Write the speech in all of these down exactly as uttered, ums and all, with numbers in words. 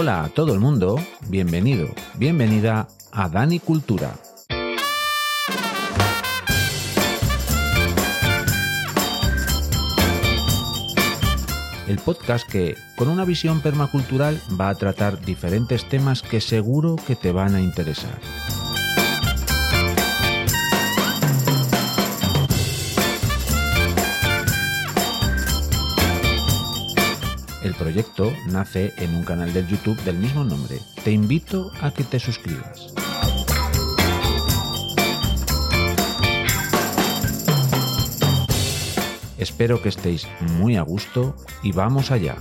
Hola a todo el mundo, bienvenido, bienvenida a Dani Cultura. El podcast que, con una visión permacultural, va a tratar diferentes temas que seguro que te van a interesar. El proyecto nace en un canal de YouTube del mismo nombre. Te invito a que te suscribas. Espero que estéis muy a gusto y vamos allá.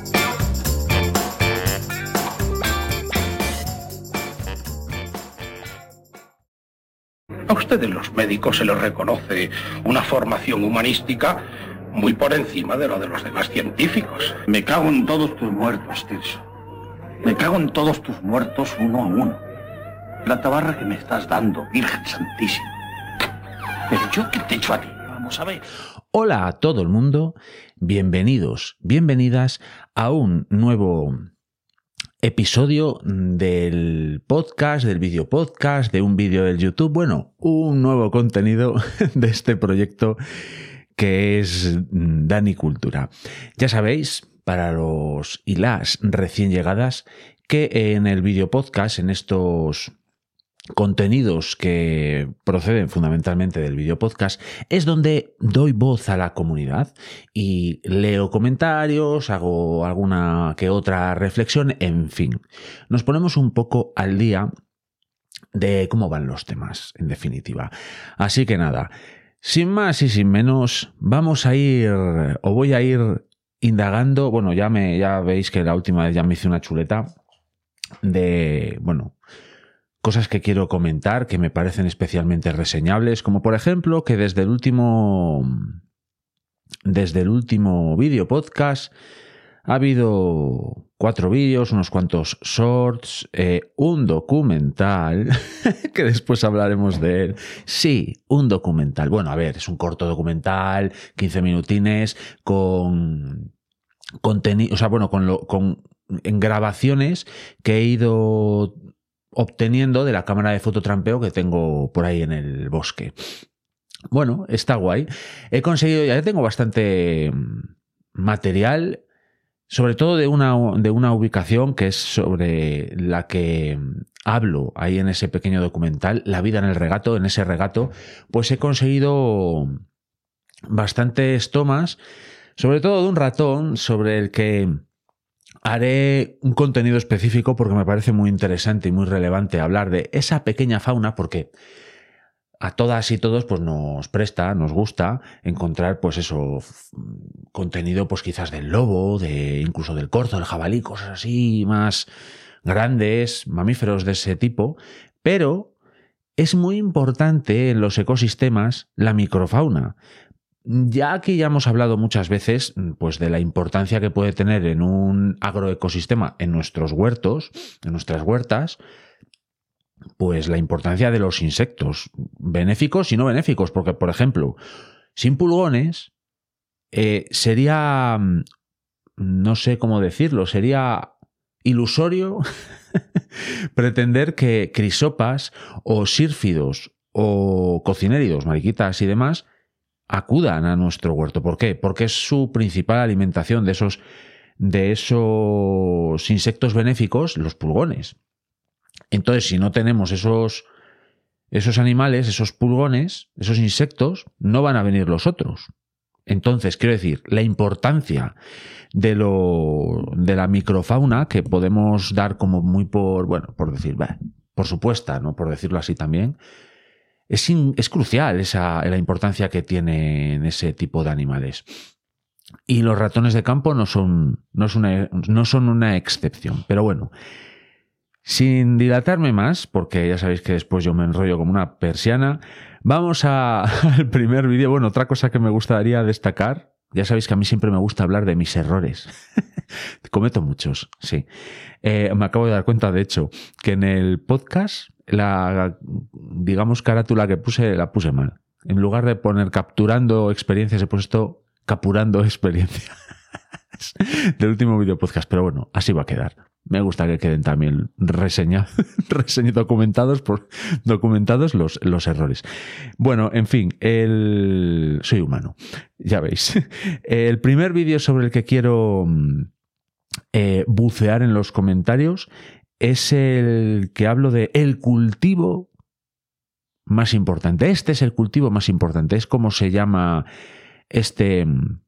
A ustedes los médicos se les reconoce una formación humanística muy por encima de lo de los demás científicos. Me cago en todos tus muertos, Tirso. Me cago en todos tus muertos uno a uno. La tabarra que me estás dando, Virgen Santísima. Pero yo qué te echo a ti, vamos a ver. Hola a todo el mundo, bienvenidos, bienvenidas a un nuevo episodio del podcast, del vídeo podcast, de un vídeo del YouTube, bueno, un nuevo contenido de este proyecto que es Dani Cultura. Ya sabéis, para los y las recién llegadas, que en el vídeo podcast, en estos contenidos que proceden fundamentalmente del vídeo podcast, es donde doy voz a la comunidad y leo comentarios, hago alguna que otra reflexión, en fin. Nos ponemos un poco al día de cómo van los temas, en definitiva. Así que nada, sin más y sin menos, vamos a ir, o voy a ir indagando, bueno, ya, me, ya veis que la última vez ya me hice una chuleta de, bueno, cosas que quiero comentar que me parecen especialmente reseñables, como por ejemplo que desde el último desde el último vídeo podcast ha habido cuatro vídeos, unos cuantos shorts, eh, un documental, que después hablaremos de él. Sí, un documental. Bueno, a ver, es un corto documental, quince minutines, con contenido, o sea, bueno, con, lo, con en grabaciones que he ido obteniendo de la cámara de fototrampeo que tengo por ahí en el bosque. Bueno, está guay. He conseguido, ya tengo bastante material, sobre todo de una, de una ubicación que es sobre la que hablo ahí en ese pequeño documental, La vida en el regato. En ese regato, pues he conseguido bastantes tomas, sobre todo de un ratón sobre el que haré un contenido específico porque me parece muy interesante y muy relevante hablar de esa pequeña fauna, porque a todas y todos pues nos presta, nos gusta encontrar pues eso, contenido pues quizás del lobo, de incluso del corzo, del jabalí, cosas así más grandes, mamíferos de ese tipo, pero es muy importante en los ecosistemas la microfauna. Ya aquí ya hemos hablado muchas veces pues, de la importancia que puede tener en un agroecosistema, en nuestros huertos, en nuestras huertas, pues la importancia de los insectos, benéficos y no benéficos, porque, por ejemplo, sin pulgones eh, sería, no sé cómo decirlo, sería ilusorio pretender que crisopas o sírfidos o cocinéridos, mariquitas y demás, acudan a nuestro huerto. ¿Por qué? Porque es su principal alimentación de esos, de esos insectos benéficos, los pulgones. Entonces, si no tenemos esos, esos animales, esos pulgones, esos insectos, no van a venir los otros. Entonces, quiero decir, la importancia de, lo, de la microfauna que podemos dar como muy por, bueno, por decir, bah, por supuesta, ¿no? Por decirlo así también, Es, in, es crucial esa, la importancia que tienen ese tipo de animales. Y los ratones de campo no son, no es una, no son una excepción. Pero bueno, sin dilatarme más, porque ya sabéis que después yo me enrollo como una persiana, vamos a, al primer vídeo. Bueno, otra cosa que me gustaría destacar, ya sabéis que a mí siempre me gusta hablar de mis errores. Cometo muchos, sí. Eh, me acabo de dar cuenta, de hecho, que en el podcast la, digamos, carátula que puse, la puse mal. En lugar de poner capturando experiencias, he puesto capurando experiencias del último vídeo podcast. Pero bueno, así va a quedar. Me gusta que queden también reseñados, reseña, documentados, por, documentados los, los errores. Bueno, en fin, el, soy humano, ya veis. El primer vídeo sobre el que quiero eh, bucear en los comentarios es el que hablo de el cultivo más importante. Este es el cultivo más importante. Es como se llama este,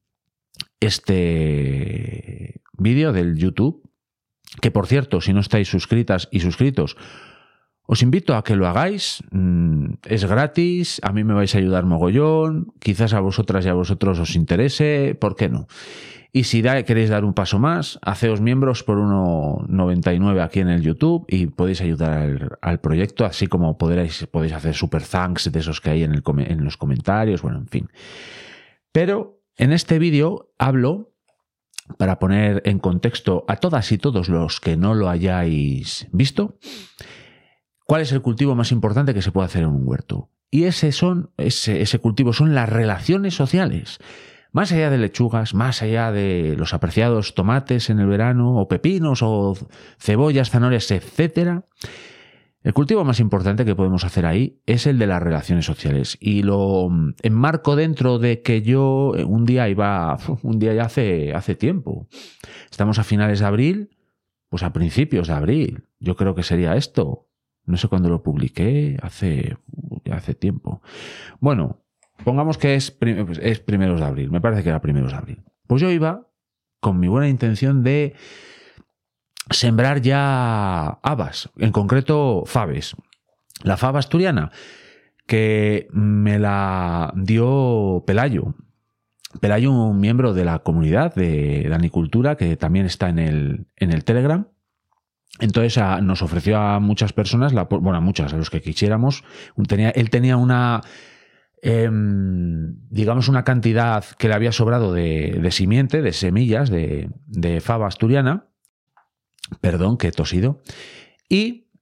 este vídeo del YouTube. Que, por cierto, si no estáis suscritas y suscritos, os invito a que lo hagáis. Es gratis, a mí me vais a ayudar mogollón, quizás a vosotras y a vosotros os interese, ¿por qué no? Y si da, queréis dar un paso más, haceos miembros por uno noventa y nueve aquí en el YouTube y podéis ayudar al, al proyecto, así como podréis, podéis hacer super thanks de esos que hay en, el, en los comentarios, bueno, en fin. Pero en este vídeo hablo, para poner en contexto a todas y todos los que no lo hayáis visto, ¿cuál es el cultivo más importante que se puede hacer en un huerto? Y ese, son, ese, ese cultivo son las relaciones sociales. Más allá de lechugas, más allá de los apreciados tomates en el verano, o pepinos, o cebollas, zanahorias, etcétera, el cultivo más importante que podemos hacer ahí es el de las relaciones sociales. Y lo enmarco dentro de que yo un día iba, un día ya hace, hace tiempo. Estamos a finales de abril, pues a principios de abril. Yo creo que sería esto. No sé cuándo lo publiqué, hace, ya hace tiempo. Bueno, pongamos que es, es primeros de abril. Me parece que era primeros de abril. Pues yo iba con mi buena intención de sembrar ya habas, en concreto faves. La fava asturiana, que me la dio Pelayo. Pelayo, un miembro de la comunidad de Danicultura, que también está en el, en el Telegram. Entonces a, nos ofreció a muchas personas, la, bueno, a muchas, a los que quisiéramos. Tenía, él tenía una, eh, digamos, una cantidad que le había sobrado de, de simiente, de semillas de, de fava asturiana. Perdón, que he tosido. Y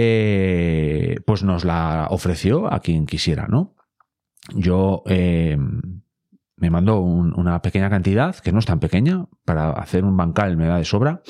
eh, pues nos la ofreció a quien quisiera, ¿no? Yo eh, me mandó un, una pequeña cantidad, que no es tan pequeña, para hacer un bancal me da de sobra.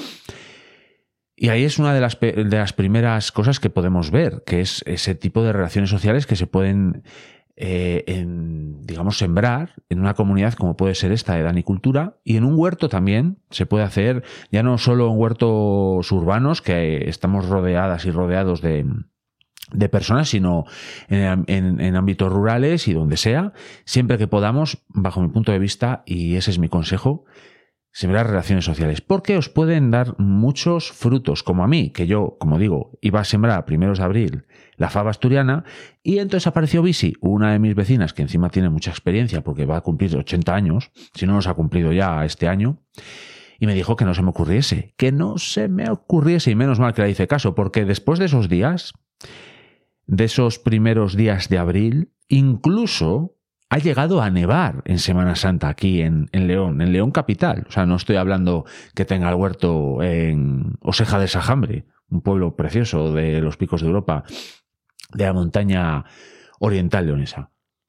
Y ahí es una de las, de las primeras cosas que podemos ver, que es ese tipo de relaciones sociales que se pueden, eh, en, digamos, sembrar en una comunidad como puede ser esta de Danicultura, y en un huerto también se puede hacer, ya no solo en huertos urbanos, que estamos rodeadas y rodeados de, de personas, sino en, en, en ámbitos rurales y donde sea, siempre que podamos, bajo mi punto de vista, y ese es mi consejo, sembrar relaciones sociales, porque os pueden dar muchos frutos, como a mí, que yo, como digo, iba a sembrar a primeros de abril la fava asturiana, y entonces apareció Bisi, una de mis vecinas, que encima tiene mucha experiencia, porque va a cumplir ochenta años, si no los ha cumplido ya este año, y me dijo que no se me ocurriese, que no se me ocurriese, y menos mal que le hice caso, porque después de esos días, de esos primeros días de abril, incluso ha llegado a nevar en Semana Santa aquí en, en León, en León capital. O sea, no estoy hablando que tenga el huerto en Oseja de Sajambre, un pueblo precioso de los picos de Europa, de la montaña oriental leonesa.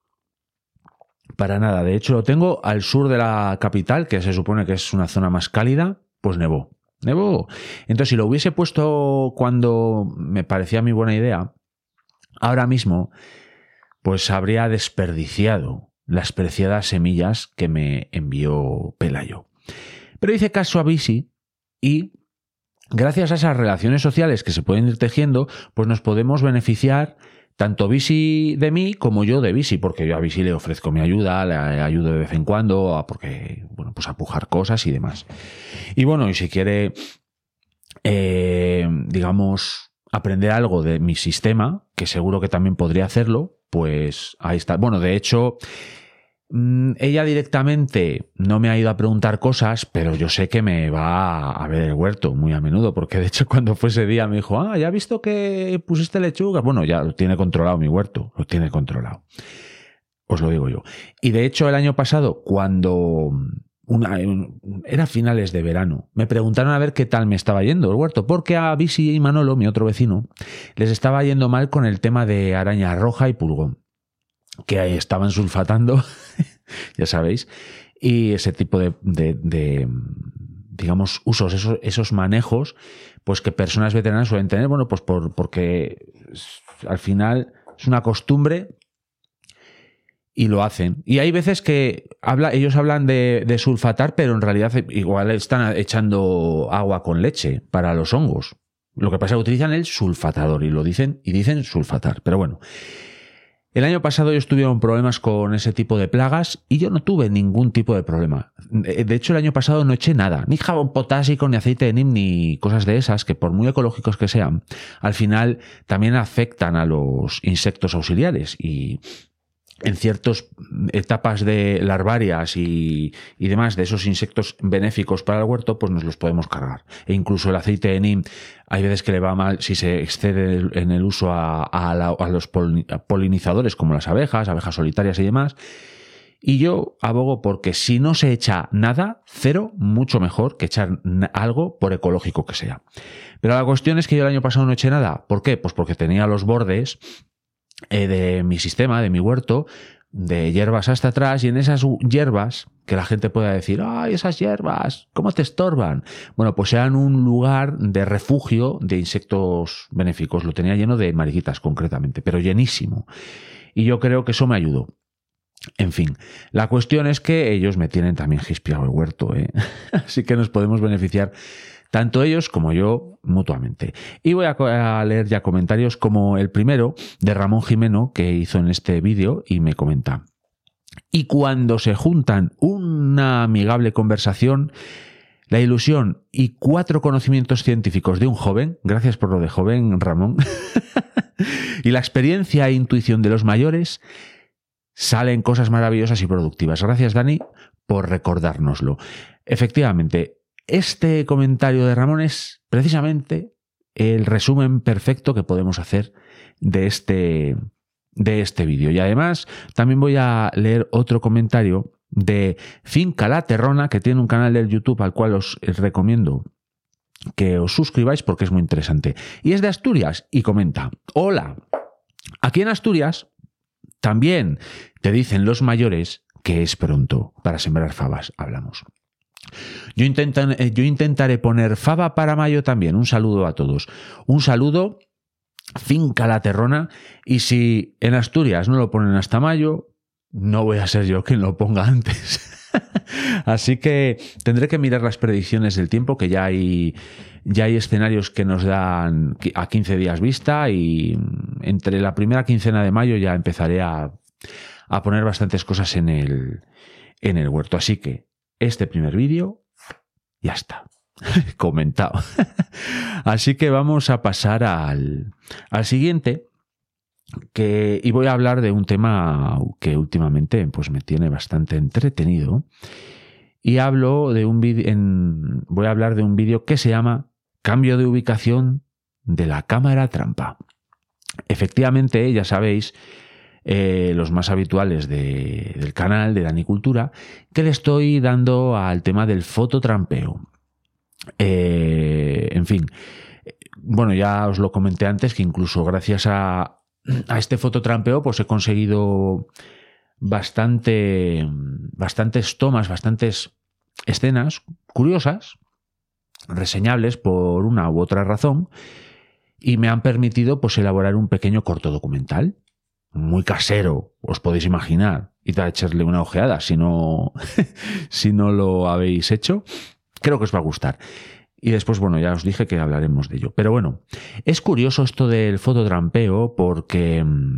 Para nada. De hecho, lo tengo al sur de la capital, que se supone que es una zona más cálida, pues nevó. Nevó. Entonces, si lo hubiese puesto cuando me parecía mi buena idea, ahora mismo pues habría desperdiciado las preciadas semillas que me envió Pelayo. Pero hice caso a Bisi y gracias a esas relaciones sociales que se pueden ir tejiendo, pues nos podemos beneficiar tanto Bisi de mí como yo de Bisi, porque yo a Bisi le ofrezco mi ayuda, le ayudo de vez en cuando, a porque, bueno, pues a pujar cosas y demás. Y bueno, y si quiere, eh, digamos, aprender algo de mi sistema, que seguro que también podría hacerlo, pues ahí está. Bueno, de hecho, ella directamente no me ha ido a preguntar cosas, pero yo sé que me va a ver el huerto muy a menudo, porque de hecho cuando fue ese día me dijo, ah, ya he visto que pusiste lechugas. Bueno, ya lo tiene controlado mi huerto, lo tiene controlado. Os lo digo yo. Y de hecho el año pasado, cuando una, era finales de verano, me preguntaron a ver qué tal me estaba yendo el huerto, porque a Bisi y Manolo, mi otro vecino, les estaba yendo mal con el tema de araña roja y pulgón, que ahí estaban sulfatando, ya sabéis, y ese tipo de, de, de, digamos, usos, esos, esos manejos, pues que personas veteranas suelen tener, bueno, pues por, porque al final es una costumbre y lo hacen. Y hay veces que habla, ellos hablan de, de sulfatar, pero en realidad igual están echando agua con leche para los hongos. Lo que pasa es que utilizan el sulfatador y lo dicen y dicen sulfatar. Pero bueno, el año pasado ellos tuvieron problemas con ese tipo de plagas y yo no tuve ningún tipo de problema. De hecho, el año pasado no eché nada, ni jabón potásico, ni aceite de neem, ni cosas de esas, que por muy ecológicos que sean, al final también afectan a los insectos auxiliares y en ciertas etapas de larvarias y, y demás de esos insectos benéficos para el huerto, pues nos los podemos cargar. E incluso el aceite de neem, hay veces que le va mal si se excede en el uso a, a, la, a los polinizadores como las abejas, abejas solitarias y demás. Y yo abogo porque si no se echa nada, cero, mucho mejor que echar algo por ecológico que sea. Pero la cuestión es que yo el año pasado no eché nada. ¿Por qué? Pues porque tenía los bordes Eh, de mi sistema, de mi huerto, de hierbas hasta atrás, y en esas hierbas, que la gente pueda decir, ¡ay, esas hierbas! ¿Cómo te estorban? Bueno, pues eran un lugar de refugio de insectos benéficos. Lo tenía lleno de mariquitas, concretamente, pero llenísimo. Y yo creo que eso me ayudó. En fin, la cuestión es que ellos me tienen también hispiado el huerto, ¿eh? Así que nos podemos beneficiar tanto ellos como yo mutuamente. Y voy a leer ya comentarios como el primero de Ramón Jimeno, que hizo en este vídeo y me comenta: y cuando se juntan una amigable conversación, la ilusión y cuatro conocimientos científicos de un joven, gracias por lo de joven, Ramón, y la experiencia e intuición de los mayores, salen cosas maravillosas y productivas. Gracias, Dani, por recordárnoslo. Efectivamente, este comentario de Ramón es precisamente el resumen perfecto que podemos hacer de este, de este vídeo. Y además también voy a leer otro comentario de Finca La Terrona, que tiene un canal de YouTube al cual os recomiendo que os suscribáis porque es muy interesante. Y es de Asturias y comenta: hola, aquí en Asturias también te dicen los mayores que es pronto para sembrar fabas. Hablamos. Yo, intentan, yo intentaré poner fava para mayo también. Un saludo a todos. Un saludo, Finca La Terrona. Y si en Asturias no lo ponen hasta mayo, no voy a ser yo quien lo ponga antes. Así que tendré que mirar las predicciones del tiempo, que ya hay, ya hay escenarios que nos dan a quince días vista, y entre la primera quincena de mayo ya empezaré a, a poner bastantes cosas en el, en el huerto. Así que este primer vídeo ya está comentado. Así que vamos a pasar al, al siguiente, que, y voy a hablar de un tema que últimamente pues, me tiene bastante entretenido. Y hablo de un vídeo, en, voy a hablar de un vídeo que se llama Cambio de ubicación de la cámara trampa. Efectivamente, ya sabéis, Eh, los más habituales de, del canal de Danicultura, que le estoy dando al tema del fototrampeo. Eh, en fin, bueno, ya os lo comenté antes, que incluso gracias a, a este fototrampeo pues he conseguido bastante, bastantes tomas, bastantes escenas curiosas, reseñables por una u otra razón, y me han permitido pues elaborar un pequeño corto documental. Muy casero, os podéis imaginar, y a echarle una ojeada si no, si no lo habéis hecho. Creo que os va a gustar. Y después, bueno, ya os dije que hablaremos de ello. Pero bueno, es curioso esto del fototrampeo porque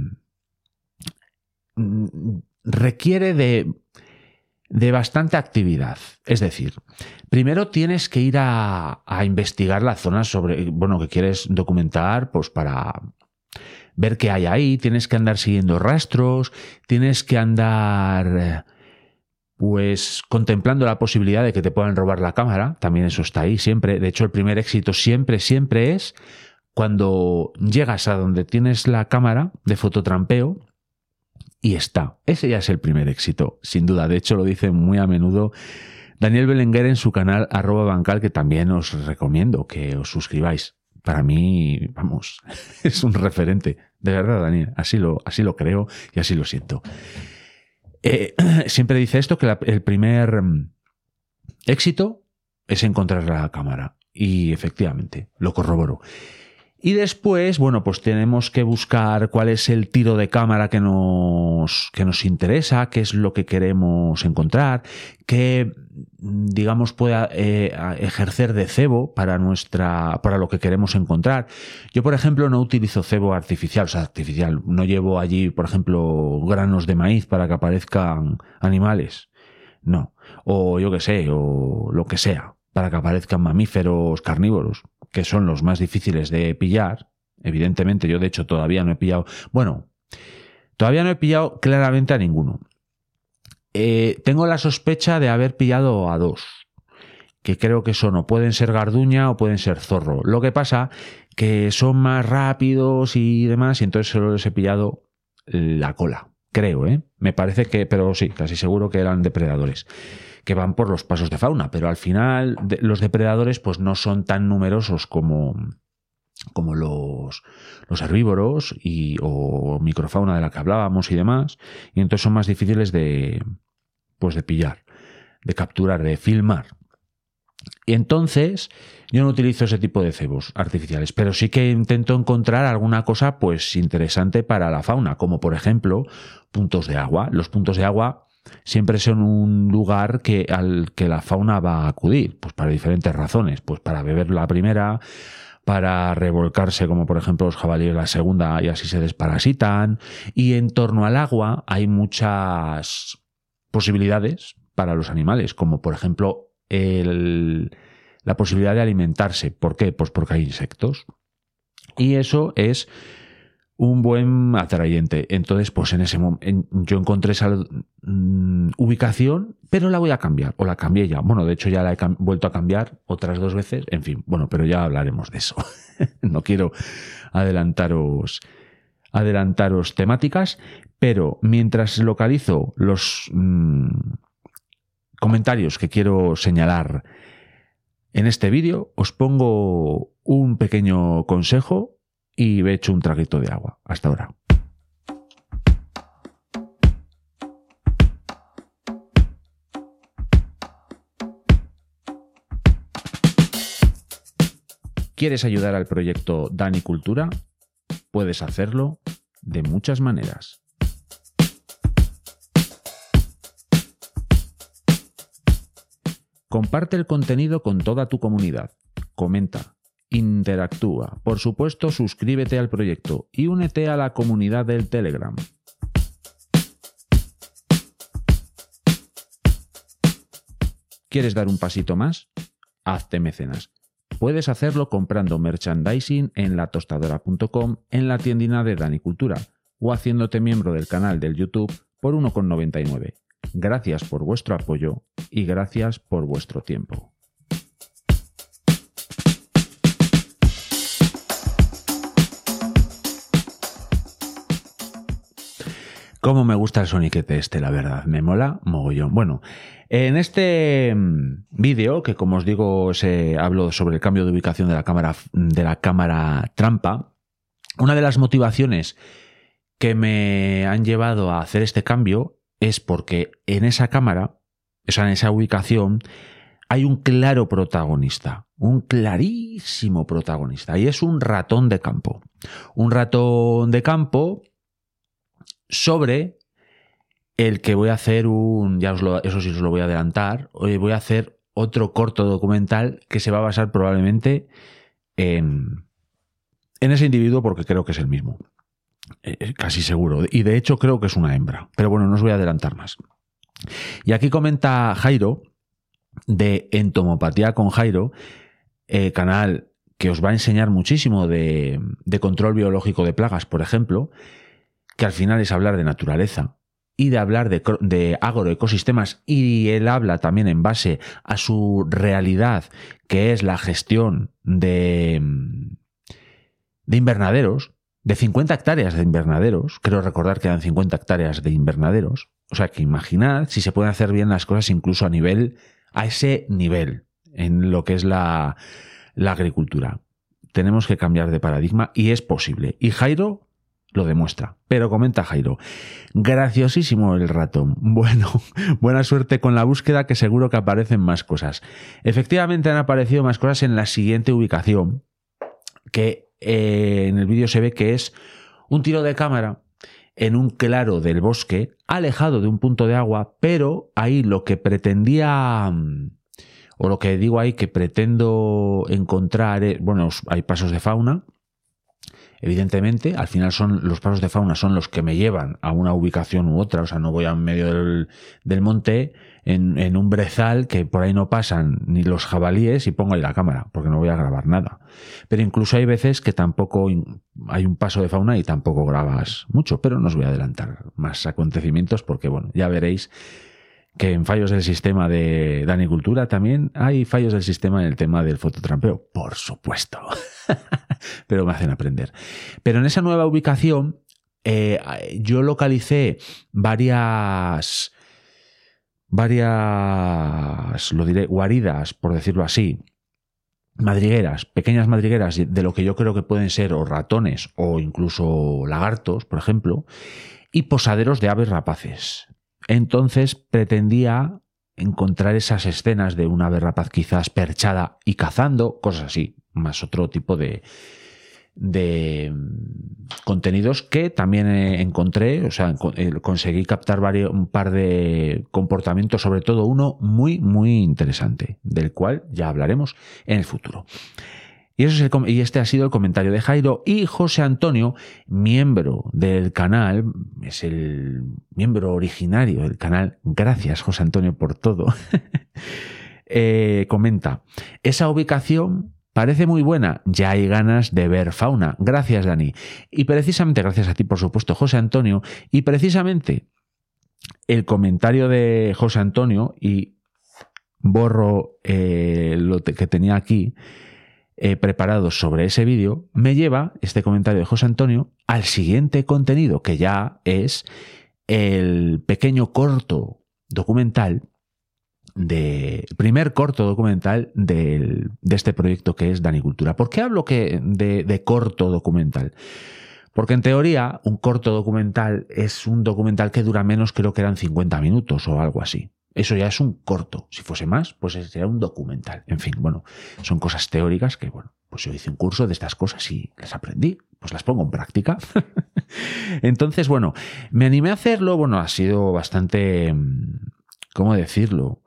mmm, requiere de, de bastante actividad. Es decir, primero tienes que ir a, a investigar la zona sobre, bueno, que quieres documentar, pues para ver qué hay ahí, tienes que andar siguiendo rastros, tienes que andar pues contemplando la posibilidad de que te puedan robar la cámara, también eso está ahí siempre. De hecho, el primer éxito siempre, siempre es cuando llegas a donde tienes la cámara de fototrampeo y está. Ese ya es el primer éxito, sin duda. De hecho, lo dice muy a menudo Daniel Belenguer en su canal arroba bancal, que también os recomiendo que os suscribáis. Para mí, vamos, es un referente. De verdad, Daniel, así lo, así lo creo y así lo siento. Eh, siempre dice esto, que la, el primer éxito es encontrar la cámara. Y efectivamente, lo corroboro. Y después, bueno, pues tenemos que buscar cuál es el tiro de cámara que nos, que nos interesa, qué es lo que queremos encontrar, qué, digamos, pueda eh, ejercer de cebo para, nuestra, para lo que queremos encontrar. Yo, por ejemplo, no utilizo cebo artificial, o sea, artificial. No llevo allí, por ejemplo, granos de maíz para que aparezcan animales. No. O yo qué sé, o lo que sea, para que aparezcan mamíferos carnívoros, que son los más difíciles de pillar. Evidentemente, yo de hecho todavía no he pillado... Bueno, todavía no he pillado claramente a ninguno. Eh, tengo la sospecha de haber pillado a dos, que creo que son o pueden ser garduña o pueden ser zorro. Lo que pasa que son más rápidos y demás, y entonces solo les he pillado la cola. Creo, ¿eh? Me parece que... Pero sí, casi seguro que eran depredadores, que van por los pasos de fauna, pero al final de, los depredadores pues no son tan numerosos como, como los, los herbívoros y, o microfauna de la que hablábamos y demás, y entonces son más difíciles de, pues de pillar, de capturar, de filmar. Y entonces yo no utilizo ese tipo de cebos artificiales, pero sí que intento encontrar alguna cosa pues interesante para la fauna, como por ejemplo puntos de agua. Los puntos de agua siempre son un lugar que, al que la fauna va a acudir, pues para diferentes razones, pues para beber la primera, para revolcarse, como por ejemplo los jabalíes la segunda, y así se desparasitan. Y en torno al agua hay muchas posibilidades para los animales, como por ejemplo el, la posibilidad de alimentarse. ¿Por qué? Pues porque hay insectos. Y eso es un buen atrayente. Entonces, pues en ese momento yo encontré esa um, ubicación, pero la voy a cambiar, o la cambié ya. Bueno, de hecho ya la he vuelto a cambiar otras dos veces, en fin, bueno, pero ya hablaremos de eso. No quiero adelantaros, adelantaros temáticas, pero mientras localizo los um, comentarios que quiero señalar en este vídeo, os pongo un pequeño consejo y he hecho un traguito de agua. Hasta ahora. ¿Quieres ayudar al proyecto Danicultura? Puedes hacerlo de muchas maneras. Comparte el contenido con toda tu comunidad. Comenta. Interactúa. Por supuesto, suscríbete al proyecto y únete a la comunidad del Telegram. ¿Quieres dar un pasito más? Hazte mecenas. Puedes hacerlo comprando merchandising en la tostadora punto com, en la tiendina de Danicultura, o haciéndote miembro del canal del YouTube por uno con noventa y nueve. Gracias por vuestro apoyo y gracias por vuestro tiempo. Cómo me gusta el soniquete este, la verdad, me mola mogollón. Bueno, en este vídeo, que como os digo, se hablo sobre el cambio de ubicación de la cámara, de la cámara trampa, una de las motivaciones que me han llevado a hacer este cambio es porque en esa cámara, o sea, en esa ubicación, hay un claro protagonista, un clarísimo protagonista, y es un ratón de campo. Un ratón de campo sobre el que voy a hacer un, ya os lo, eso sí os lo voy a adelantar, hoy voy a hacer otro corto documental que se va a basar probablemente en, en ese individuo, porque creo que es el mismo, eh, casi seguro, y de hecho creo que es una hembra, pero bueno, no os voy a adelantar más. Y aquí comenta Jairo de Entomopatía con Jairo, eh, canal que os va a enseñar muchísimo de, de control biológico de plagas, por ejemplo, que al final es hablar de naturaleza y de hablar de, de agroecosistemas, y él habla también en base a su realidad, que es la gestión de, de invernaderos, de cincuenta hectáreas de invernaderos. Creo recordar que eran cincuenta hectáreas de invernaderos. O sea que imaginad si se pueden hacer bien las cosas incluso a nivel, a ese nivel, en lo que es la, la agricultura. Tenemos que cambiar de paradigma y es posible. Y Jairo lo demuestra. Pero comenta Jairo, graciosísimo el ratón. Bueno, buena suerte con la búsqueda, que seguro que aparecen más cosas. Efectivamente han aparecido más cosas en la siguiente ubicación, que eh, en el vídeo se ve que es un tiro de cámara en un claro del bosque, alejado de un punto de agua, pero ahí lo que pretendía, o lo que digo ahí que pretendo encontrar, es, bueno, hay pasos de fauna. Evidentemente, al final son los pasos de fauna son los que me llevan a una ubicación u otra, o sea, no voy a medio del, del monte en, en un brezal que por ahí no pasan ni los jabalíes y pongo ahí la cámara, porque no voy a grabar nada. Pero incluso hay veces que tampoco hay un paso de fauna y tampoco grabas mucho, pero no os voy a adelantar más acontecimientos porque, bueno, ya veréis que en fallos del sistema de Danicultura también hay fallos del sistema en el tema del fototrampeo, por supuesto. Pero me hacen aprender. Pero en esa nueva ubicación eh, yo localicé varias, varias, lo diré, guaridas, por decirlo así, madrigueras, pequeñas madrigueras de lo que yo creo que pueden ser o ratones o incluso lagartos, por ejemplo, y posaderos de aves rapaces. Entonces pretendía encontrar esas escenas de una ave rapaz quizás perchada y cazando, cosas así, más otro tipo de, de contenidos que también encontré, o sea, conseguí captar varios, un par de comportamientos, sobre todo uno muy, muy interesante, del cual ya hablaremos en el futuro. Y, eso es el, y este ha sido el comentario de Jairo. Y José Antonio, miembro del canal, es el miembro originario del canal, gracias José Antonio por todo, eh, comenta, esa ubicación parece muy buena, ya hay ganas de ver fauna. Gracias, Dani. Y precisamente, gracias a ti, por supuesto, José Antonio, y precisamente el comentario de José Antonio, y borro eh, lo que tenía aquí, Eh, preparados sobre ese vídeo, me lleva este comentario de José Antonio al siguiente contenido, que ya es el pequeño corto documental, de primer corto documental de, de este proyecto que es Danicultura. ¿Por qué hablo que de, de corto documental? Porque en teoría un corto documental es un documental que dura menos, creo que eran cincuenta minutos o algo así. Eso ya es un corto. Si fuese más, pues sería un documental. En fin, bueno, son cosas teóricas que, bueno, pues yo hice un curso de estas cosas y las aprendí, pues las pongo en práctica. Entonces, bueno, me animé a hacerlo. Bueno, ha sido bastante, ¿cómo decirlo?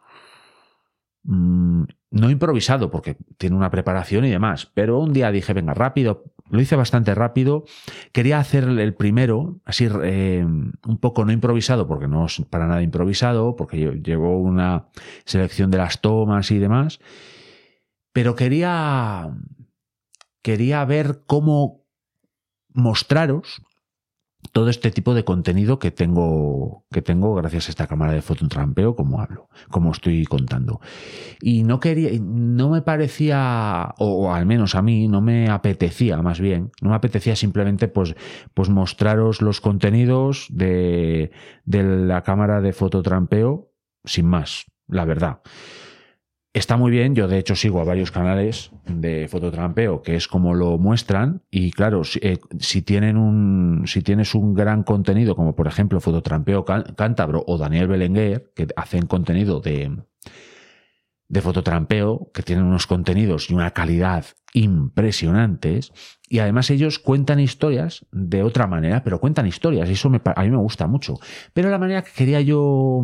Mm, no improvisado, porque tiene una preparación y demás, pero un día dije, venga, rápido, lo hice bastante rápido, quería hacer el primero, así eh, un poco no improvisado, porque no es para nada improvisado, porque llevo una selección de las tomas y demás, pero quería, quería ver cómo mostraros todo este tipo de contenido que tengo, que tengo gracias a esta cámara de fototrampeo, como hablo, como estoy contando. Y no quería, no me parecía, o, o al menos a mí, no me apetecía, más bien, no me apetecía simplemente pues, pues mostraros los contenidos de, de la cámara de fototrampeo sin más, la verdad. Está muy bien, yo de hecho sigo a varios canales de fototrampeo que es como lo muestran y claro, si, eh, si, tienen un, si tienes un gran contenido como por ejemplo Fototrampeo Cántabro o Daniel Belenguer, que hacen contenido de, de fototrampeo, que tienen unos contenidos y una calidad impresionantes y además ellos cuentan historias de otra manera, pero cuentan historias y eso me, a mí me gusta mucho. Pero la manera que quería yo,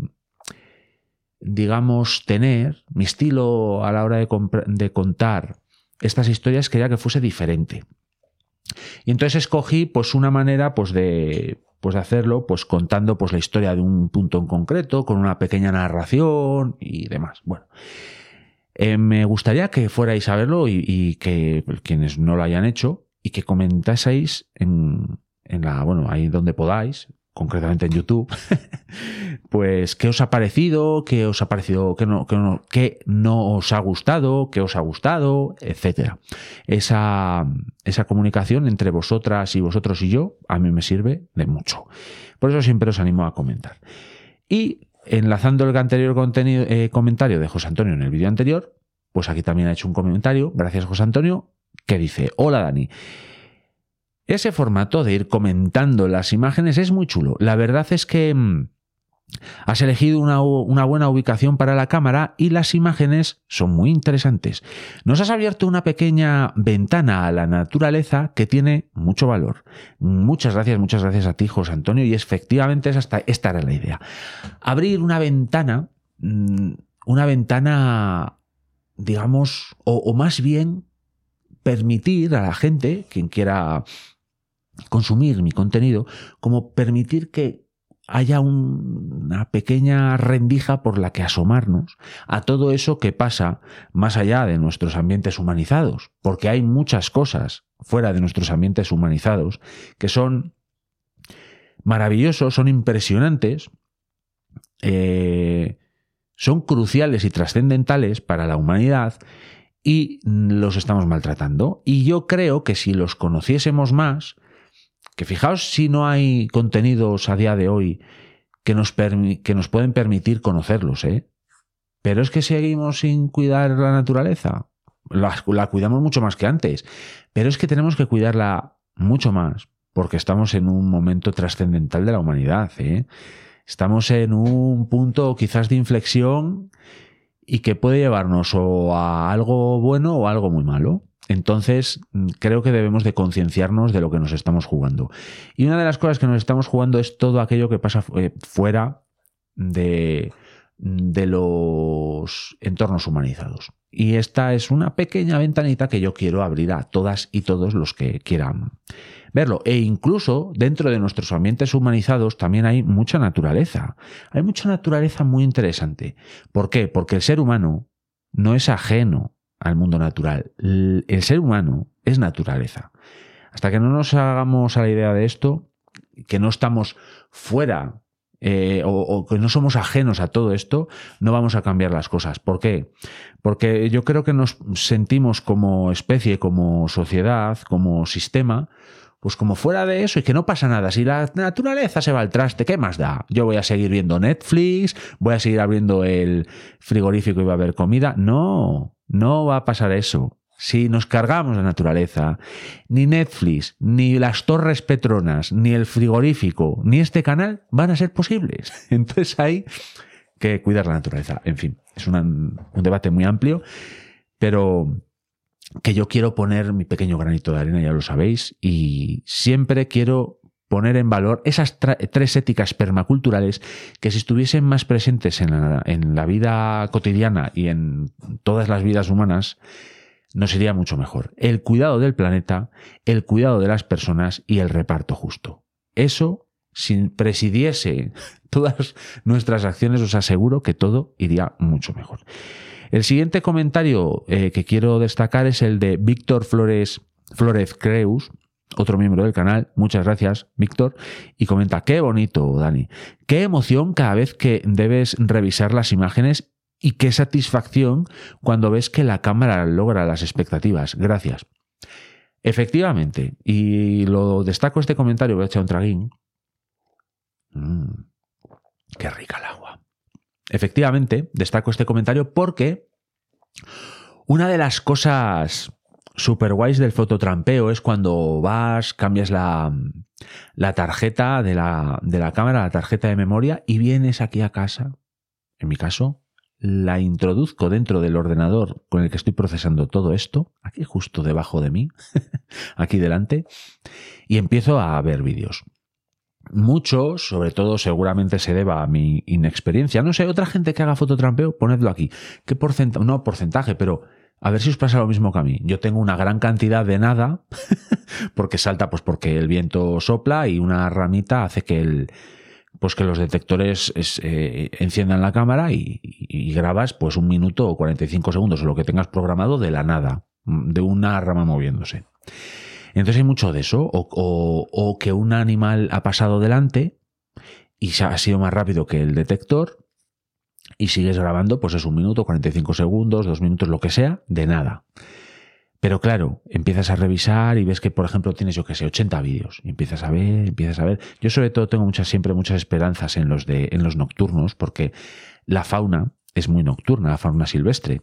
digamos, tener mi estilo a la hora de, de contar estas historias, quería que fuese diferente. Y entonces escogí pues una manera pues de, pues de hacerlo, pues contando pues la historia de un punto en concreto, con una pequeña narración y demás. Bueno, eh, me gustaría que fuerais a verlo y, y que quienes no lo hayan hecho y que comentaseis en, en la, bueno, ahí donde podáis, concretamente en YouTube, pues qué os ha parecido, qué os ha parecido, qué no, qué no, qué no os ha gustado, qué os ha gustado, etcétera. Esa, esa comunicación entre vosotras y vosotros y yo a mí me sirve de mucho. Por eso siempre os animo a comentar. Y enlazando el anterior contenido, eh, comentario de José Antonio en el vídeo anterior, pues aquí también ha hecho un comentario, gracias José Antonio, que dice: hola Dani. ese formato de ir comentando las imágenes es muy chulo. La verdad es que mmm, has elegido una, una buena ubicación para la cámara y las imágenes son muy interesantes. Nos has abierto una pequeña ventana a la naturaleza que tiene mucho valor. Muchas gracias, muchas gracias a ti, José Antonio, y efectivamente esta, esta era la idea. Abrir una ventana, una ventana, digamos, o, o más bien permitir a la gente, quien quiera consumir mi contenido, como permitir que haya un, una pequeña rendija por la que asomarnos a todo eso que pasa más allá de nuestros ambientes humanizados, porque hay muchas cosas fuera de nuestros ambientes humanizados que son maravillosos, son impresionantes, eh, son cruciales y trascendentales para la humanidad y los estamos maltratando. Y yo creo que si los conociésemos más, que fijaos si no hay contenidos a día de hoy que nos, que nos pueden permitir conocerlos, ¿eh? Pero es que seguimos sin cuidar la naturaleza. La, la cuidamos mucho más que antes, pero es que tenemos que cuidarla mucho más porque estamos en un momento trascendental de la humanidad, ¿eh? Estamos en un punto quizás de inflexión y que puede llevarnos o a algo bueno o a algo muy malo. Entonces, creo que debemos de concienciarnos de lo que nos estamos jugando. Y una de las cosas que nos estamos jugando es todo aquello que pasa fuera de, de los entornos humanizados. Y esta es una pequeña ventanita que yo quiero abrir a todas y todos los que quieran verlo. E incluso dentro de nuestros ambientes humanizados también hay mucha naturaleza. Hay mucha naturaleza muy interesante. ¿Por qué? Porque el ser humano no es ajeno al mundo natural. El ser humano es naturaleza. Hasta que no nos hagamos a la idea de esto, que no estamos fuera eh, o, o que no somos ajenos a todo esto, no vamos a cambiar las cosas. ¿Por qué? Porque yo creo que nos sentimos como especie, como sociedad, como sistema, pues como fuera de eso y que no pasa nada. Si la naturaleza se va al traste, ¿qué más da? Yo voy a seguir viendo Netflix, voy a seguir abriendo el frigorífico y va a haber comida. No, no va a pasar eso. Si nos cargamos la naturaleza, ni Netflix, ni las torres Petronas, ni el frigorífico, ni este canal van a ser posibles. Entonces hay que cuidar la naturaleza. En fin, es una, un debate muy amplio, pero que yo quiero poner mi pequeño granito de arena, ya lo sabéis, y siempre quiero poner en valor esas tres éticas permaculturales que si estuviesen más presentes en la, en la vida cotidiana y en todas las vidas humanas, nos iría mucho mejor. El cuidado del planeta, el cuidado de las personas y el reparto justo. Eso, si presidiese todas nuestras acciones, os aseguro que todo iría mucho mejor. El siguiente comentario eh, que quiero destacar es el de Víctor Flores, Flores Creus, otro miembro del canal. Muchas gracias, Víctor. Y comenta, qué bonito, Dani. Qué emoción cada vez que debes revisar las imágenes y qué satisfacción cuando ves que la cámara logra las expectativas. Gracias. Efectivamente, y lo destaco este comentario, voy a echar un traguín. Mm, qué rica el agua. Efectivamente, destaco este comentario porque una de las cosas super guays del fototrampeo es cuando vas, cambias la, la tarjeta de la, de la cámara, la tarjeta de memoria, y vienes aquí a casa. En mi caso, la introduzco dentro del ordenador con el que estoy procesando todo esto, aquí justo debajo de mí, aquí delante, y empiezo a ver vídeos. Mucho, sobre todo seguramente se deba a mi inexperiencia. No sé, otra gente que haga fototrampeo, ponedlo aquí. ¿Qué porcentaje? No porcentaje, pero a ver si os pasa lo mismo que a mí. Yo tengo una gran cantidad de nada, porque salta, pues porque el viento sopla y una ramita hace que el, pues que los detectores es, eh, enciendan la cámara y, y, y grabas pues un minuto o cuarenta y cinco segundos o lo que tengas programado de la nada, de una rama moviéndose. Entonces hay mucho de eso, o, o, o que un animal ha pasado delante y ha sido más rápido que el detector y sigues grabando, pues es un minuto, cuarenta y cinco segundos, dos minutos, lo que sea, de nada. Pero claro, empiezas a revisar y ves que, por ejemplo, tienes, yo qué sé, ochenta vídeos. Y empiezas a ver, empiezas a ver. Yo sobre todo tengo muchas, siempre muchas esperanzas en los, de, en los nocturnos, porque la fauna es muy nocturna, la fauna silvestre.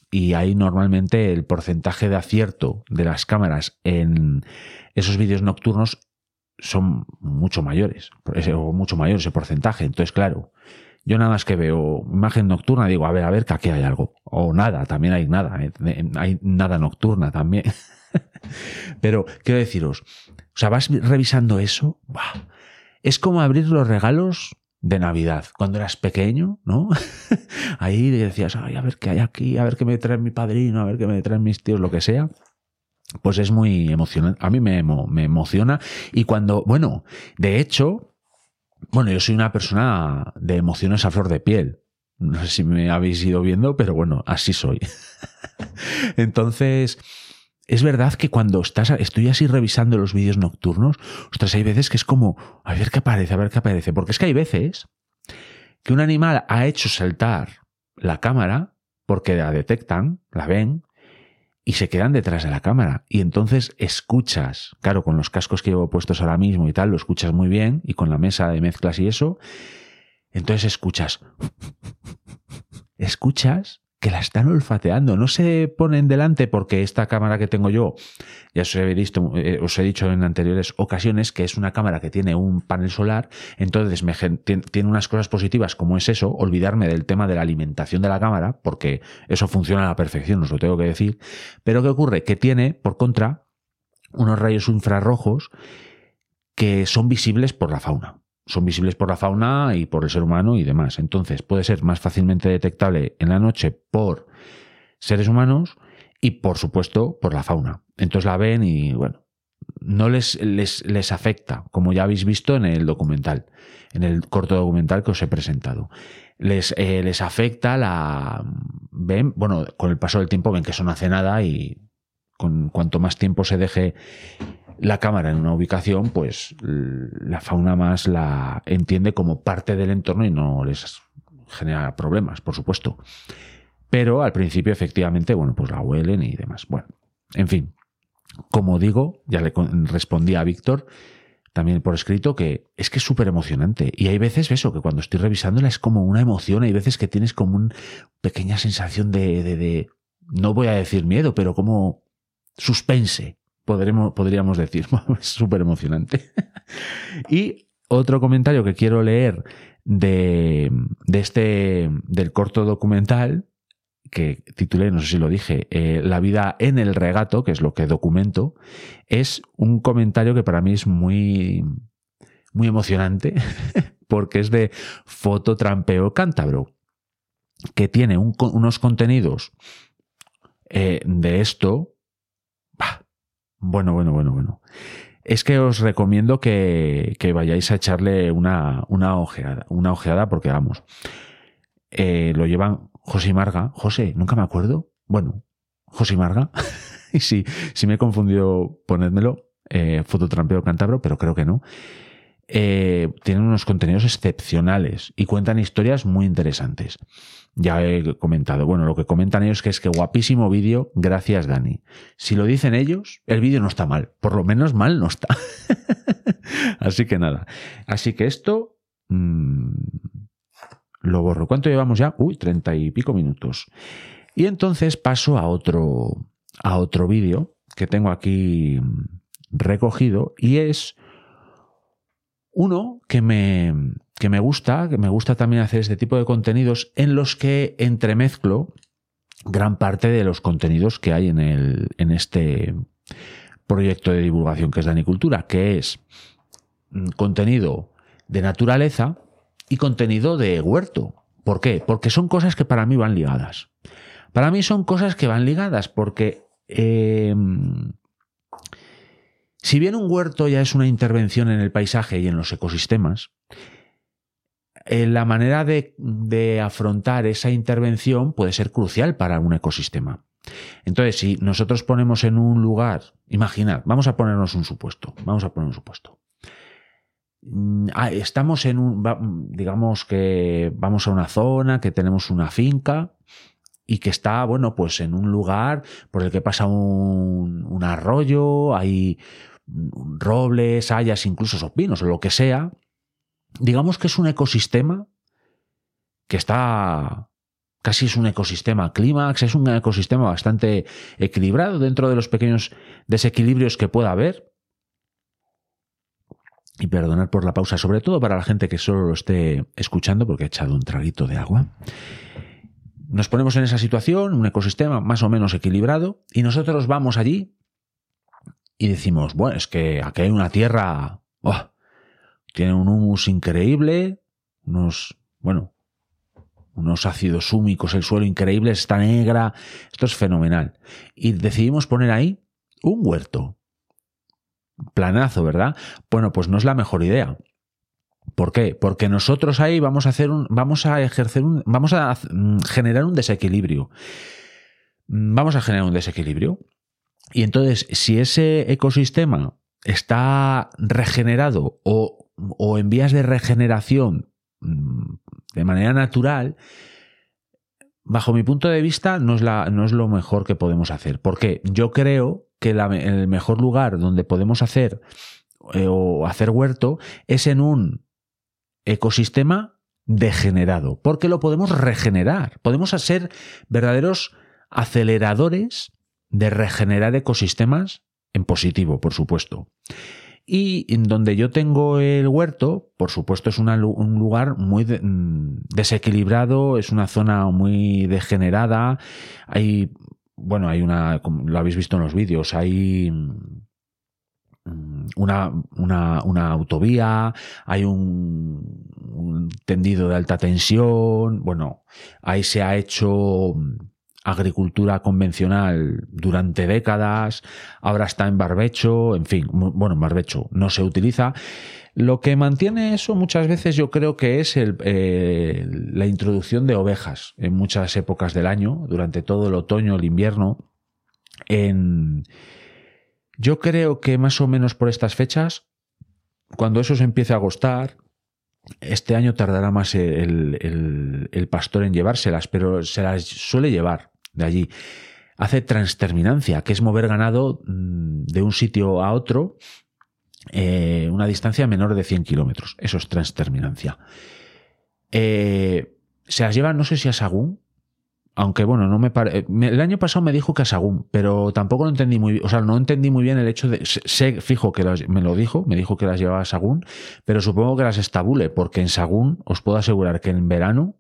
y ahí normalmente el porcentaje de acierto de las cámaras en esos vídeos nocturnos son mucho mayores, o mucho mayor ese porcentaje. Entonces, claro, yo nada más que veo imagen nocturna digo, a ver, a ver, que aquí hay algo. O nada, también hay nada, ¿eh? Hay nada nocturna también. Pero quiero deciros, o sea, vas revisando eso, ¡buah! Es como abrir los regalos de Navidad, cuando eras pequeño, ¿no? Ahí decías, ay, a ver qué hay aquí, a ver qué me trae mi padrino, a ver qué me traen mis tíos, lo que sea. Pues es muy emocionante. A mí me, emo, me emociona. Y cuando, bueno, de hecho, bueno, yo soy una persona de emociones a flor de piel. No sé si me habéis ido viendo, pero bueno, así soy. Entonces, es verdad que cuando estás, estoy así revisando los vídeos nocturnos, ostras, hay veces que es como, a ver qué aparece, a ver qué aparece. Porque es que hay veces que un animal ha hecho saltar la cámara porque la detectan, la ven, y se quedan detrás de la cámara. Y entonces escuchas, claro, con los cascos que llevo puestos ahora mismo y tal, lo escuchas muy bien, y con la mesa de mezclas y eso, entonces escuchas, escuchas que la están olfateando. No se ponen delante porque esta cámara que tengo yo, ya os he, visto, eh, os he dicho en anteriores ocasiones que es una cámara que tiene un panel solar, entonces me, tiene unas cosas positivas como es eso, olvidarme del tema de la alimentación de la cámara, porque eso funciona a la perfección, os lo tengo que decir. Pero ¿qué ocurre? Que tiene, por contra, unos rayos infrarrojos que son visibles por la fauna. Son visibles por la fauna y por el ser humano y demás. Entonces puede ser más fácilmente detectable en la noche por seres humanos y, por supuesto, por la fauna. Entonces la ven y, bueno, no les, les, les afecta, como ya habéis visto en el documental, en el corto documental que os he presentado. Les, eh, les afecta la... ven, bueno, con el paso del tiempo ven que eso no hace nada y con cuanto más tiempo se deje la cámara en una ubicación, pues la fauna más la entiende como parte del entorno y no les genera problemas, por supuesto. Pero al principio, efectivamente, bueno, pues la huelen y demás. Bueno, en fin, como digo, ya le respondí a Víctor también por escrito que es que es súper emocionante. Y hay veces eso, que cuando estoy revisándola es como una emoción, hay veces que tienes como una pequeña sensación de, de, de, no voy a decir miedo, pero como suspense. Podremos, podríamos decir, es súper emocionante. Y otro comentario que quiero leer de, de este, del corto documental, que titulé, no sé si lo dije, eh, La vida en el regato, que es lo que documento, es un comentario que para mí es muy, muy emocionante, porque es de Fototrampeo Cántabro, que tiene un, unos contenidos eh, de esto. Bah, Bueno, bueno, bueno, bueno. Es que os recomiendo que, que vayáis a echarle una, una ojeada, una ojeada porque vamos, eh, lo llevan José Marga, José, nunca me acuerdo, bueno, José Marga, y si, si me he confundido, ponedmelo, eh, Fototrampeo Cántabro, pero creo que no. Eh, tienen unos contenidos excepcionales y cuentan historias muy interesantes. Ya he comentado, bueno, lo que comentan ellos que es que guapísimo vídeo, gracias Dani. Si lo dicen ellos, el vídeo no está mal, por lo menos mal no está. Así que nada, así que esto mmm, lo borro. ¿Cuánto llevamos ya? Uy, treinta y pico minutos. Y entonces paso a otro, a otro vídeo que tengo aquí recogido y es uno que me, que me gusta, que me gusta también hacer este tipo de contenidos en los que entremezclo gran parte de los contenidos que hay en, el, en este proyecto de divulgación que es Danicultura, que es contenido de naturaleza y contenido de huerto. ¿Por qué? Porque son cosas que para mí van ligadas. Para mí son cosas que van ligadas porque... Eh, Si bien un huerto ya es una intervención en el paisaje y en los ecosistemas, eh, la manera de, de afrontar esa intervención puede ser crucial para un ecosistema. Entonces, si nosotros ponemos en un lugar, imaginad, vamos a ponernos un supuesto, vamos a poner un supuesto. Estamos en un, digamos que vamos a una zona, que tenemos una finca y que está, bueno, pues en un lugar por el que pasa un, un arroyo, hay robles, hayas, incluso sopinos o lo que sea. Digamos que es un ecosistema que está casi es un ecosistema clímax, es un ecosistema bastante equilibrado dentro de los pequeños desequilibrios que pueda haber. Y perdonad por la pausa, sobre todo para la gente que solo lo esté escuchando, porque he echado un traguito de agua. Nos ponemos en esa situación, un ecosistema más o menos equilibrado, y nosotros vamos allí y decimos, bueno, es que aquí hay una tierra, oh, tiene un humus increíble, unos, bueno, unos ácidos húmicos, el suelo increíble, está negra, esto es fenomenal. Y decidimos poner ahí un huerto. Planazo, ¿verdad? Bueno, pues no es la mejor idea. ¿Por qué? Porque nosotros ahí vamos a hacer un, vamos a ejercer un, vamos a generar un desequilibrio. Vamos a generar un desequilibrio. Y entonces, si ese ecosistema está regenerado o, o en vías de regeneración de manera natural, bajo mi punto de vista, no es, la, no es lo mejor que podemos hacer. Porque yo creo que la, el mejor lugar donde podemos hacer eh, o hacer huerto es en un ecosistema degenerado, porque lo podemos regenerar. Podemos ser verdaderos aceleradores de regenerar ecosistemas en positivo, por supuesto. Y en donde yo tengo el huerto, por supuesto, es una, un lugar muy de, desequilibrado, es una zona muy degenerada. Hay, bueno, hay una, como lo habéis visto en los vídeos, hay una, una, una autovía, hay un, un tendido de alta tensión. Bueno, ahí se ha hecho agricultura convencional durante décadas, ahora está en barbecho, en fin, bueno, en barbecho no se utiliza. Lo que mantiene eso muchas veces yo creo que es el, eh, la introducción de ovejas en muchas épocas del año, durante todo el otoño, el invierno. En, yo creo que más o menos por estas fechas, cuando eso se empiece a agostar, este año tardará más el, el, el pastor en llevárselas, pero se las suele llevar de allí. Hace transterminancia, que es mover ganado de un sitio a otro eh, una distancia menor de cien kilómetros. Eso es transterminancia. Eh, se las lleva, no sé si a Sagún, aunque bueno, no me pare... el año pasado me dijo que a Sagún, pero tampoco lo entendí muy bien. O sea, no entendí muy bien el hecho de... Sé, fijo que las... me lo dijo, me dijo que las llevaba a Sagún, pero supongo que las estabule, porque en Sagún os puedo asegurar que en verano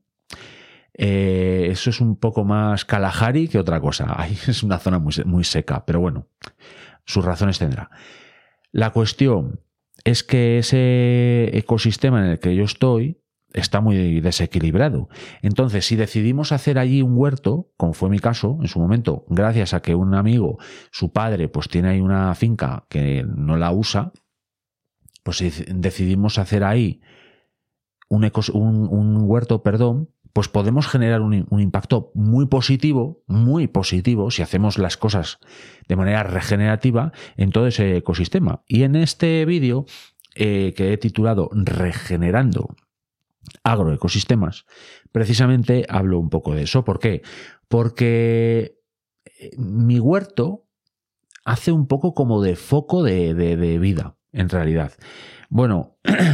eh, eso es un poco más Kalahari que otra cosa. Ahí es una zona muy, muy seca, pero bueno, sus razones tendrá. La cuestión es que ese ecosistema en el que yo estoy está muy desequilibrado. Entonces, si decidimos hacer allí un huerto, como fue mi caso en su momento, gracias a que un amigo, su padre, pues tiene ahí una finca que no la usa, pues si decidimos hacer ahí un, ecos, un, un huerto, perdón, pues podemos generar un, un impacto muy positivo, muy positivo, si hacemos las cosas de manera regenerativa en todo ese ecosistema. Y en este vídeo, eh, que he titulado Regenerando agroecosistemas, precisamente hablo un poco de eso. ¿Por qué? Porque mi huerto hace un poco como de foco de, de, de vida, en realidad. Bueno,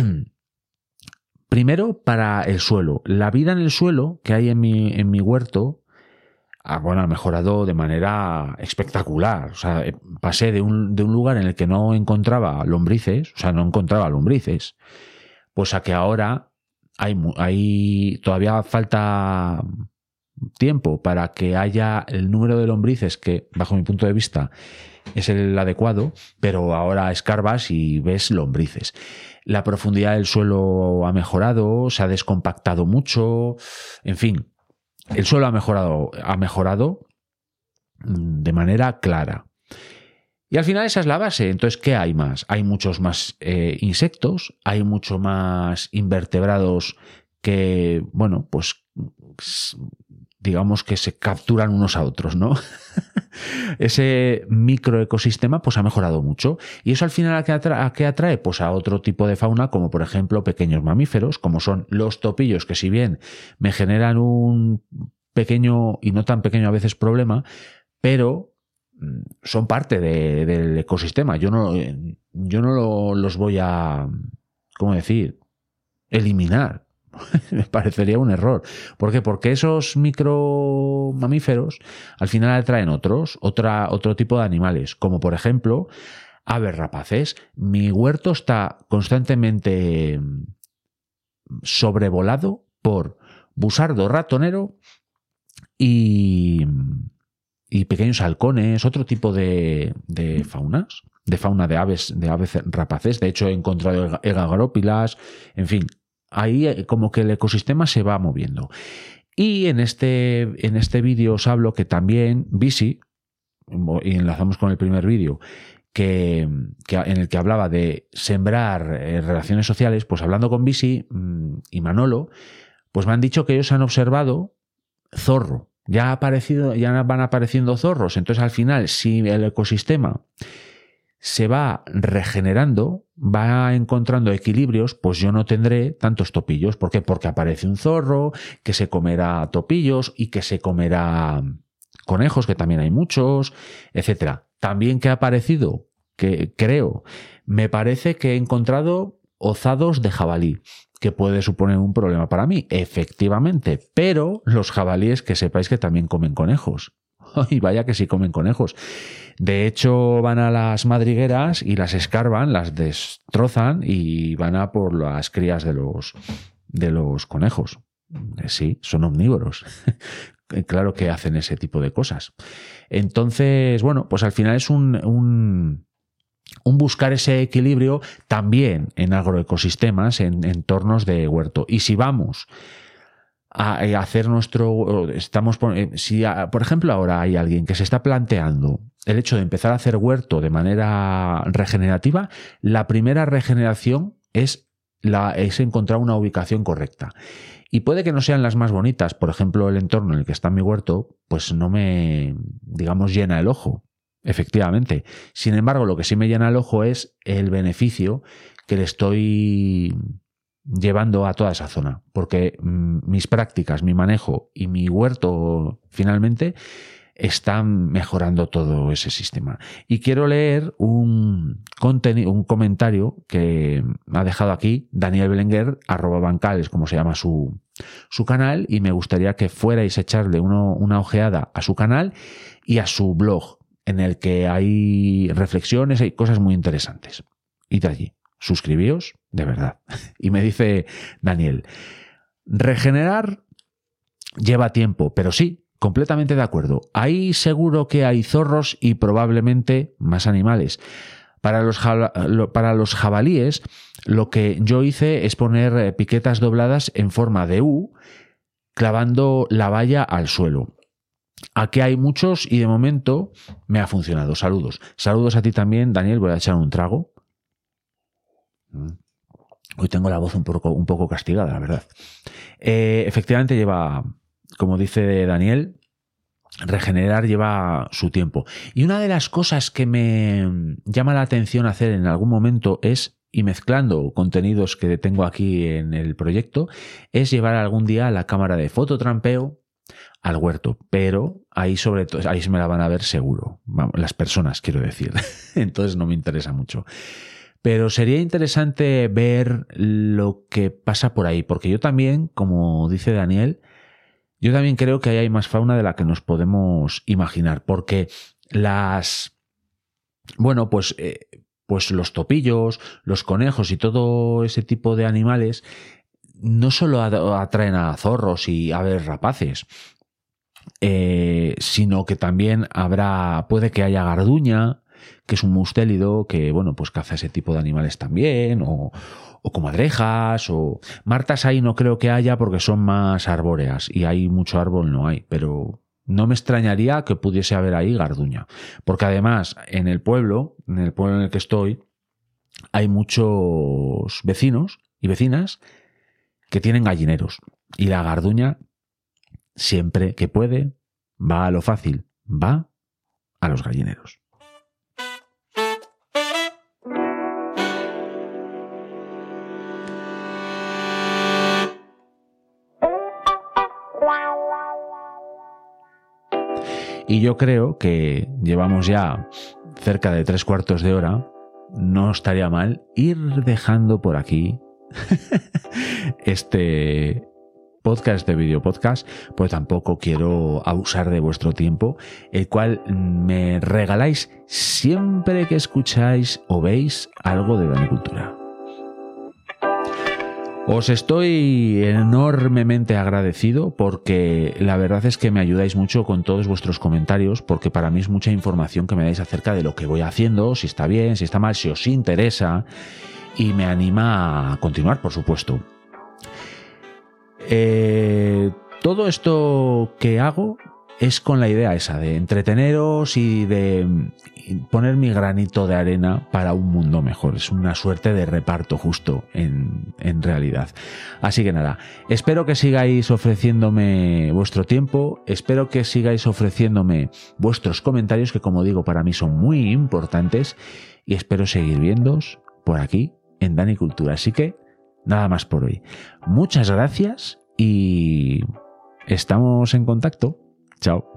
primero para el suelo. La vida en el suelo que hay en mi, en mi huerto, ah, bueno, ha mejorado de manera espectacular. O sea, pasé de un, de un lugar en el que no encontraba lombrices, o sea, no encontraba lombrices, pues a que ahora Hay, hay, todavía falta tiempo para que haya el número de lombrices que, bajo mi punto de vista, es el adecuado, pero ahora escarbas y ves lombrices. La profundidad del suelo ha mejorado, se ha descompactado mucho, en fin, el suelo ha mejorado, ha mejorado de manera clara. Y al final esa es la base. Entonces, ¿qué hay más? Hay muchos más eh, insectos, hay mucho más invertebrados que, bueno, pues digamos que se capturan unos a otros, ¿no? Ese microecosistema pues ha mejorado mucho. Y eso al final ¿a qué, atrae? ¿a qué atrae? Pues a otro tipo de fauna, como por ejemplo pequeños mamíferos, como son los topillos, que si bien me generan un pequeño y no tan pequeño a veces problema, pero son parte de, del ecosistema. Yo no, yo no lo, los voy a, ¿cómo decir?, eliminar. Me parecería un error. ¿Por qué? Porque esos micro mamíferos al final atraen otros, otra, otro tipo de animales, como por ejemplo aves rapaces. Mi huerto está constantemente sobrevolado por busardo ratonero y, y pequeños halcones, otro tipo de, de faunas, de fauna de aves, de aves rapaces. De hecho, he encontrado egagrópilas, en fin. Ahí como que el ecosistema se va moviendo. Y en este, en este vídeo os hablo que también Bisi, y enlazamos con el primer vídeo, que, que en el que hablaba de sembrar eh, relaciones sociales, pues hablando con Bisi mmm, y Manolo, pues me han dicho que ellos han observado zorro. Ya, ha aparecido, ya van apareciendo zorros. Entonces al final, si el ecosistema se va regenerando, va encontrando equilibrios, pues yo no tendré tantos topillos. ¿Por qué? Porque aparece un zorro que se comerá topillos y que se comerá conejos, que también hay muchos, etcétera. También que ha aparecido, que creo, me parece que he encontrado ozados de jabalí, que puede suponer un problema para mí, efectivamente, pero los jabalíes que sepáis que también comen conejos. Y vaya que sí comen conejos. De hecho, van a las madrigueras y las escarban, las destrozan y van a por las crías de los, de los conejos. Sí, son omnívoros. Claro que hacen ese tipo de cosas. Entonces, bueno, pues al final es un, un, un buscar ese equilibrio también en agroecosistemas, en entornos de huerto. Y si vamos a hacer nuestro... estamos si por ejemplo ahora hay alguien que se está planteando el hecho de empezar a hacer huerto de manera regenerativa, la primera regeneración es, la, es encontrar una ubicación correcta. Y puede que no sean las más bonitas. Por ejemplo, el entorno en el que está mi huerto, pues no me, digamos, llena el ojo, efectivamente. Sin embargo, lo que sí me llena el ojo es el beneficio que le estoy llevando a toda esa zona, porque mmm, mis prácticas, mi manejo y mi huerto finalmente están mejorando todo ese sistema. Y quiero leer un, un comentario que ha dejado aquí Daniel Belenguer, arroba bancales, como se llama su, su canal, y me gustaría que fuerais a echarle uno, una ojeada a su canal y a su blog, en el que hay reflexiones, hay cosas muy interesantes. Id allí. Suscribíos, de verdad. Y me dice Daniel, regenerar lleva tiempo, pero sí, completamente de acuerdo. Ahí seguro que hay zorros y probablemente más animales. Para los, para los jabalíes, lo que yo hice es poner piquetas dobladas en forma de U, clavando la valla al suelo. Aquí hay muchos y de momento me ha funcionado. Saludos. Saludos a ti también, Daniel. Voy a echar un trago. Hoy tengo la voz un poco, un poco castigada, la verdad. Eh, efectivamente lleva, como dice Daniel, regenerar lleva su tiempo. Y una de las cosas que me llama la atención hacer en algún momento es, y mezclando contenidos que tengo aquí en el proyecto, es llevar algún día la cámara de fototrampeo al huerto. Pero ahí sobre todo, ahí se me la van a ver seguro. Vamos, las personas, quiero decir. Entonces no me interesa mucho. Pero sería interesante ver lo que pasa por ahí, porque yo también, como dice Daniel, yo también creo que ahí hay más fauna de la que nos podemos imaginar, porque las, bueno, pues, eh, pues los topillos, los conejos y todo ese tipo de animales no solo atraen a zorros y aves rapaces, eh, sino que también habrá, puede que haya garduña, que es un mustélido que, bueno, pues caza ese tipo de animales también, o, o comadrejas, o martas ahí no creo que haya porque son más arbóreas y hay mucho árbol no hay, pero no me extrañaría que pudiese haber ahí garduña, porque además en el pueblo, en el pueblo en el que estoy, hay muchos vecinos y vecinas que tienen gallineros y la garduña siempre que puede va a lo fácil, va a los gallineros. Y yo creo que llevamos ya cerca de tres cuartos de hora. No estaría mal ir dejando por aquí este podcast de video podcast, pues tampoco quiero abusar de vuestro tiempo, el cual me regaláis siempre que escucháis o veis algo de Danicultura. Os estoy enormemente agradecido porque la verdad es que me ayudáis mucho con todos vuestros comentarios, porque para mí es mucha información que me dais acerca de lo que voy haciendo, si está bien, si está mal, si os interesa, y me anima a continuar, por supuesto. Eh, todo esto que hago es con la idea esa de entreteneros y de poner mi granito de arena para un mundo mejor. Es una suerte de reparto justo en, en realidad. Así que nada, espero que sigáis ofreciéndome vuestro tiempo, espero que sigáis ofreciéndome vuestros comentarios, que como digo para mí son muy importantes, y espero seguir viéndoos por aquí en Danicultura. Así que nada más por hoy. Muchas gracias y estamos en contacto. Chao.